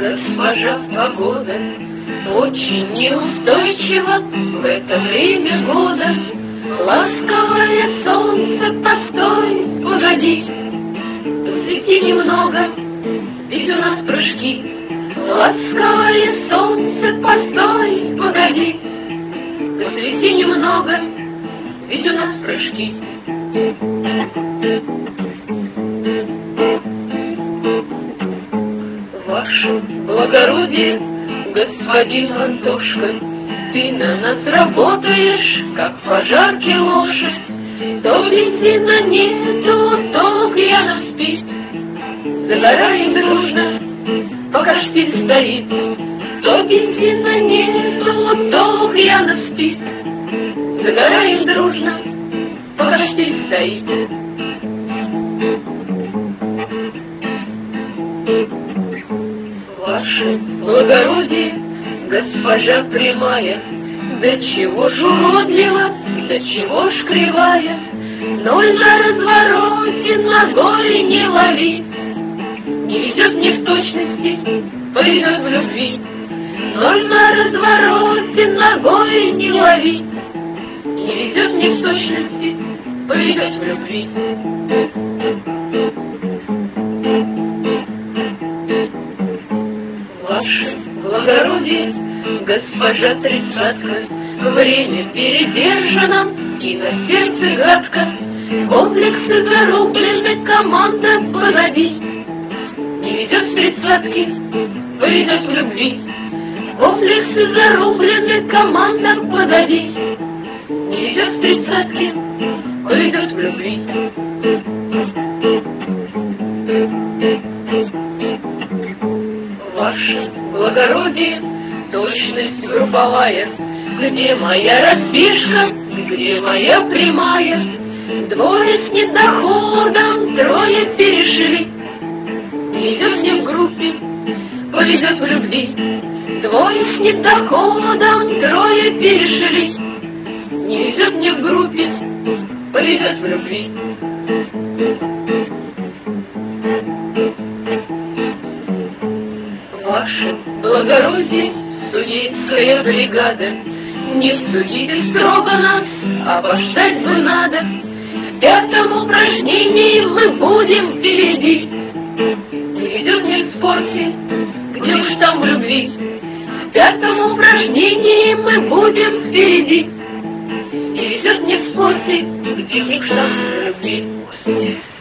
госпожа погода очень неустойчива в это время года. Ласковое солнце, постой, погоди, посвети немного, ведь у нас прыжки. Ласковое солнце, постой, погоди, посвети немного, ведь у нас прыжки. Ваше благородие, господин Антошка, ты на нас работаешь, как пожарки лошадь. То бензина нету, то Лукьянов спит. Загораем дружно, пока штиль стоит. То бензина нету, то Лукьянов спит. Загораем дружно, пока штиль стоит. Ваше благородие, госпожа прямая, да чего ж уродлива, да чего ж кривая. Ноль на развороте, ногой не лови. Не везет не в точности, повезет в любви. Ноль на развороте, ногой не лови. Не везет не в точности, повезет в любви. Ваше благородие, госпожа тридцатка, время передержано и на сердце гадко. Комплексы зарублены, команда позади. Не везет в тридцатки, повезет в любви. Комплексы зарублены, команда позади. Не везет в тридцатки, повезет в любви. Ваше благородие, точность групповая, где моя разбежка, где моя прямая? Двое с недоходом, трое перешли. Не везет мне в группе, повезет в любви. Двое с недоходом, трое перешли. Не везет мне в группе, повезет в любви. Ваше благородие, судейская бригада, не судите строго нас, обождать бы надо. В пятом упражнении мы будем впереди. Не везет мне в спорте, где уж там в любви. В пятом упражнении мы будем впереди. Не везет мне в спорте, где уж там в любви.